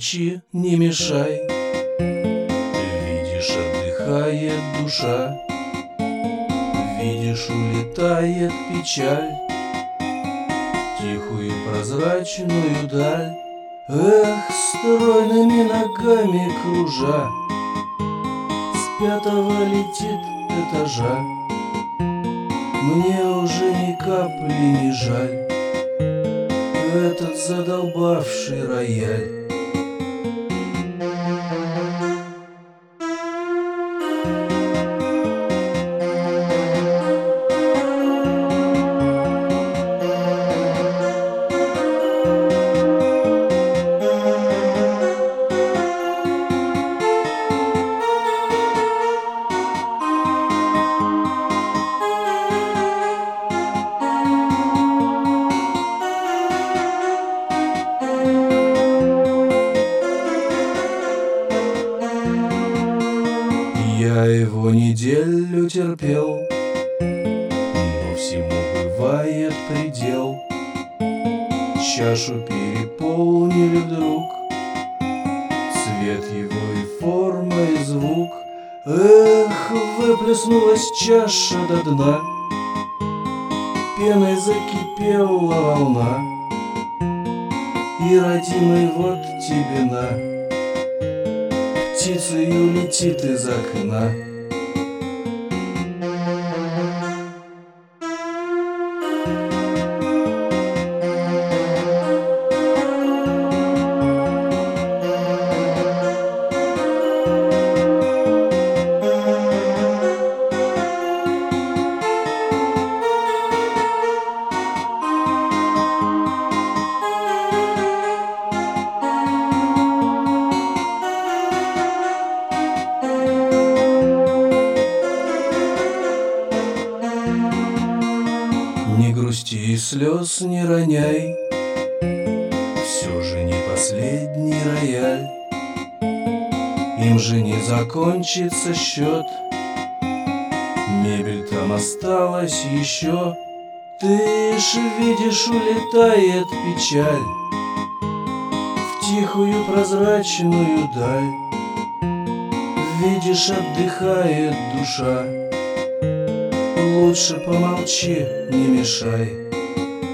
помолчи, не мешай. Видишь, отдыхает душа, видишь, улетает печаль в тихую прозрачную даль. Эх, стройными ногами кружа, с 5-го летит этажа. Мне уже ни капли не жаль этот задолбавший рояль. Я его неделю терпел, но всему бывает предел. Чашу переполнили вдруг цвет его и форма, и звук. Эх, выплеснулась чаша до дна, пеной закипела волна. И, родимый, вот тебе на, птицею летит из окна. Не грусти и слез не роняй, все же не последний рояль. Им же не закончится счет, мебель там осталась еще. Ты ж видишь, улетает печаль в тихую прозрачную даль. Видишь, отдыхает душа, лучше помолчи, не мешай.